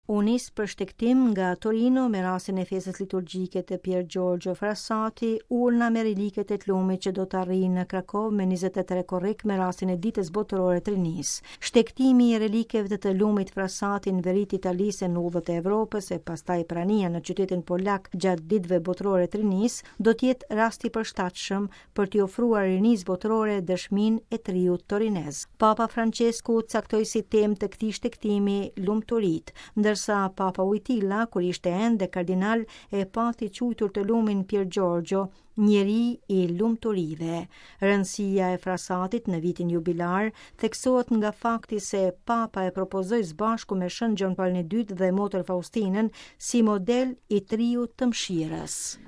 U nis për shtektim nga Torino me rastin e festës liturgjike të Pier Giorgio Frassati, urna me reliket e t'lumit që do të arrijnë në Krakov me 23 korrik me rastin e ditës botërore të rinis. Shtektimi i relikeve të lumit Frassati në veri të Italisë në udhët e Evropës e pastaj prania në qytetin polak gjatë ditëve botërore të rinis do të jetë rasti i përshtatshëm për t'i ofruar rinis botërore dëshminë e triut torinez. Papa Francesku caktoi si temë të këtij shtektimi lumturitë, ndërsa Papa Wojtyla, kur ishte ende kardinal, e pati quajtur të lumin Pier Giorgio njeri i lumturive. Rëndësia e Frassatit në vitin jubilar theksohet nga fakti se Papa e propozoi së bashku me Shën Gjon Paul II dhe Motër Faustinën si model i triut të mëshirës.